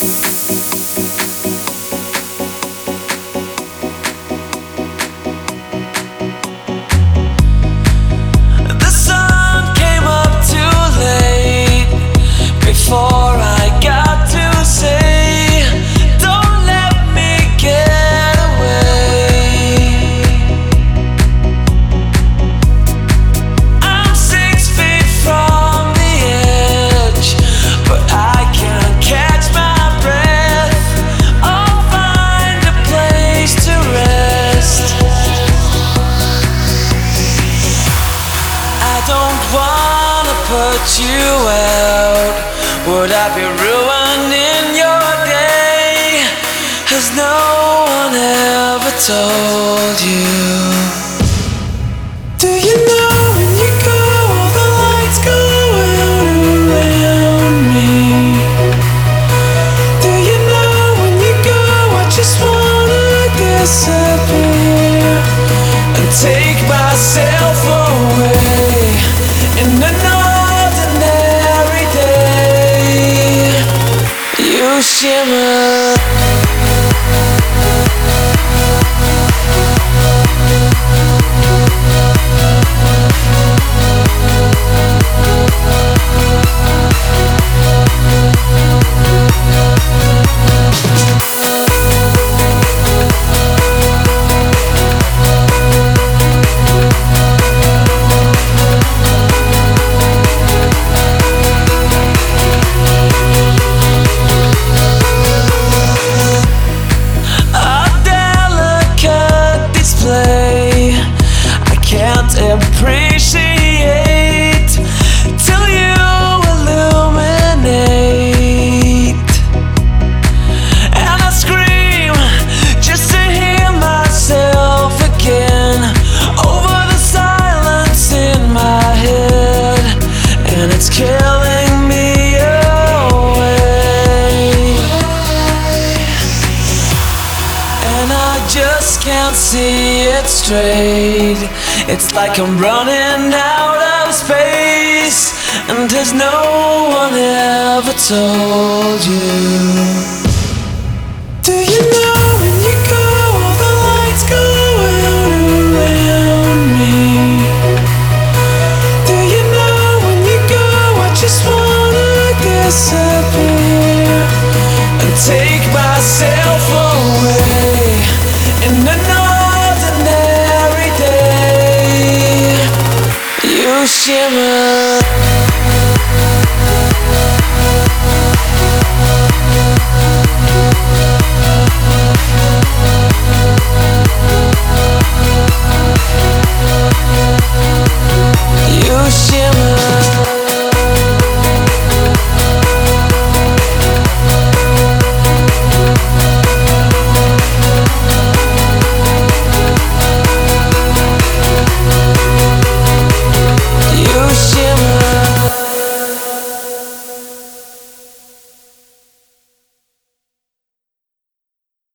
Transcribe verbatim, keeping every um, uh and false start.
Put you out, would I be ruining your day? Has no one ever told you? Do you know when you go, all the lights go out around me? Do you know when you go, I just wanna disappear and take myself away in another you shimmer. Appreciate till you illuminate, and I scream just to hear myself again over the silence in my head, and it's killing me away, and I just can't see it straight. It's like I'm running out of space, and has no one ever told you?